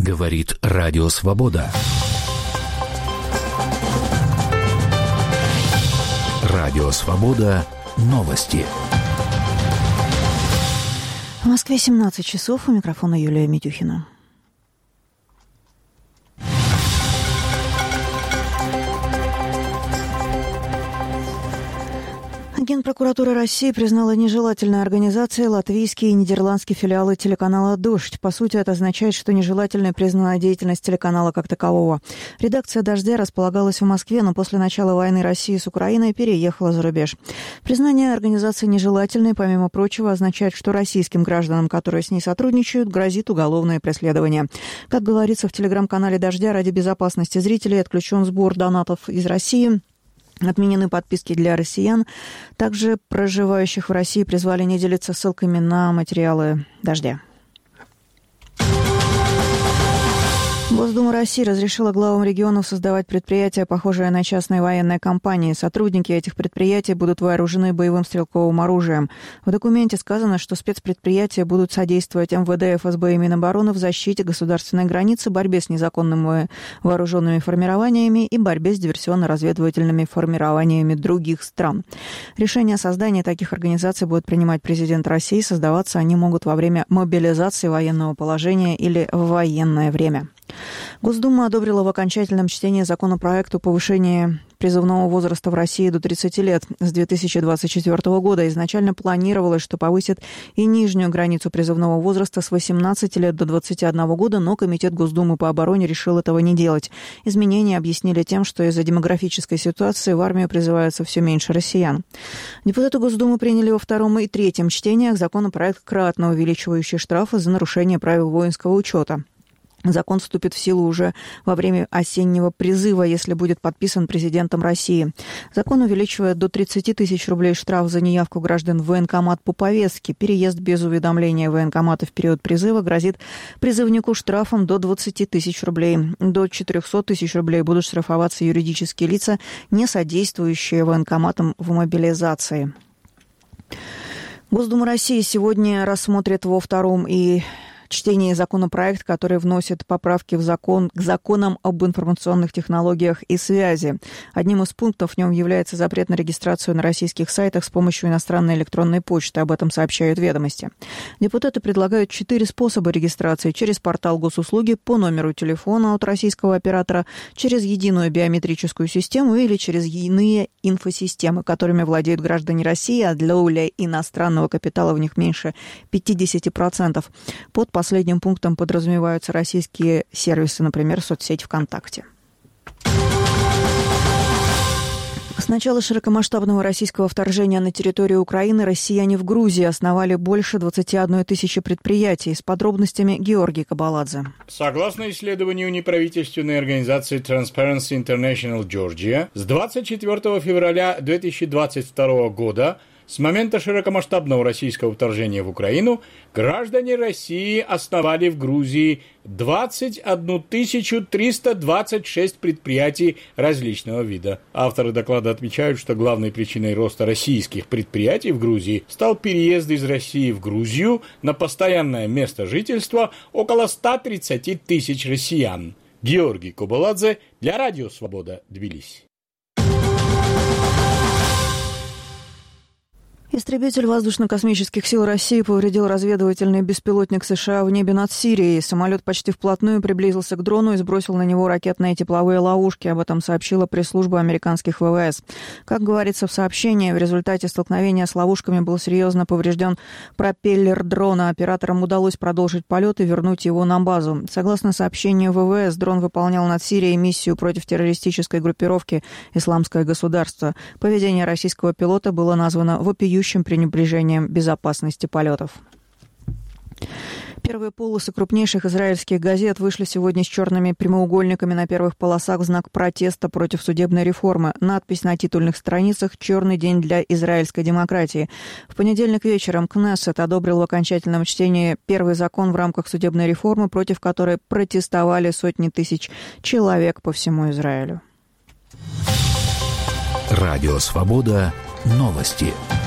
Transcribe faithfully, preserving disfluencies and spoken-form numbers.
Говорит Радио Свобода. Радио Свобода. Новости. В Москве семнадцать часов. У микрофона Юлия Митюхина. Генпрокуратура России признала нежелательной организацией латвийские и нидерландские филиалы телеканала «Дождь». По сути, это означает, что нежелательной признана деятельность телеканала как такового. Редакция «Дождя» располагалась в Москве, но после начала войны России с Украиной переехала за рубеж. Признание организации нежелательной, помимо прочего, означает, что российским гражданам, которые с ней сотрудничают, грозит уголовное преследование. Как говорится в телеграм-канале «Дождя», ради безопасности зрителей отключен сбор донатов из России. Отменены подписки для россиян. Также проживающих в России призвали не делиться ссылками на материалы «Дождя». Госдума России разрешила главам регионов создавать предприятия, похожие на частные военные компании. Сотрудники этих предприятий будут вооружены боевым стрелковым оружием. В документе сказано, что спецпредприятия будут содействовать эм вэ дэ, эф эс бэ и Минобороны в защите государственной границы, борьбе с незаконными вооруженными формированиями и борьбе с диверсионно-разведывательными формированиями других стран. Решение о создании таких организаций будет принимать президент России. Создаваться они могут во время мобилизации военного положения или в военное время. Госдума одобрила в окончательном чтении законопроект о повышении призывного возраста в России до тридцати лет с две тысячи двадцать четвёртого года. Изначально планировалось, что повысит и нижнюю границу призывного возраста с восемнадцати лет до двадцати одного года, но Комитет Госдумы по обороне решил этого не делать. Изменения объяснили тем, что из-за демографической ситуации в армию призывается все меньше россиян. Депутаты Госдумы приняли во втором и третьем чтениях законопроект, кратно увеличивающий штрафы за нарушение правил воинского учета. Закон вступит в силу уже во время осеннего призыва, если будет подписан президентом России. Закон увеличивает до тридцати тысяч рублей штраф за неявку граждан в военкомат по повестке. Переезд без уведомления военкомата в период призыва грозит призывнику штрафом до двадцати тысяч рублей. До четырехсот тысяч рублей будут штрафоваться юридические лица, не содействующие военкоматам в мобилизации. Госдума России сегодня рассмотрит во втором и чтение законопроект, который вносит поправки в закон, к законам об информационных технологиях и связи. Одним из пунктов в нем является запрет на регистрацию на российских сайтах с помощью иностранной электронной почты. Об этом сообщают «Ведомости». Депутаты предлагают четыре способа регистрации: через портал госуслуги, по номеру телефона от российского оператора, через единую биометрическую систему или через иные инфосистемы, которыми владеют граждане России, а для доля иностранного капитала в них меньше пятидесяти процентов. Под последним пунктом подразумеваются российские сервисы, например, соцсеть ВКонтакте. С начала широкомасштабного российского вторжения на территорию Украины россияне в Грузии основали больше двадцати одной тысячи предприятий. С подробностями Георгий Кабаладзе. Согласно исследованию неправительственной организации Transparency International Georgia, с двадцать четвёртого февраля две тысячи двадцать второго года, с момента широкомасштабного российского вторжения в Украину, граждане России основали в Грузии двадцать одну тысячу триста двадцать шесть предприятий различного вида. Авторы доклада отмечают, что главной причиной роста российских предприятий в Грузии стал переезд из России в Грузию на постоянное место жительства около ста тридцати тысяч россиян. Георгий Кабаладзе для Радио Свобода, Тбилиси. Истребитель воздушно-космических сил России повредил разведывательный беспилотник США в небе над Сирией. Самолет почти вплотную приблизился к дрону и сбросил на него ракетные тепловые ловушки. Об этом сообщила пресс-служба американских вэ вэ эс. Как говорится в сообщении, в результате столкновения с ловушками был серьезно поврежден пропеллер дрона. Операторам удалось продолжить полет и вернуть его на базу. Согласно сообщению вэ вэ эс, дрон выполнял над Сирией миссию против террористической группировки «Исламское государство». Поведение российского пилота было названо вопиющим пренебрежением безопасности полетов. Первые полосы крупнейших израильских газет вышли сегодня с черными прямоугольниками на первых полосах в знак протеста против судебной реформы. Надпись на титульных страницах «Черный день для израильской демократии». В понедельник вечером Кнессет одобрил в окончательном чтении первый закон в рамках судебной реформы, против которой протестовали сотни тысяч человек по всему Израилю. Радио Свобода. Новости.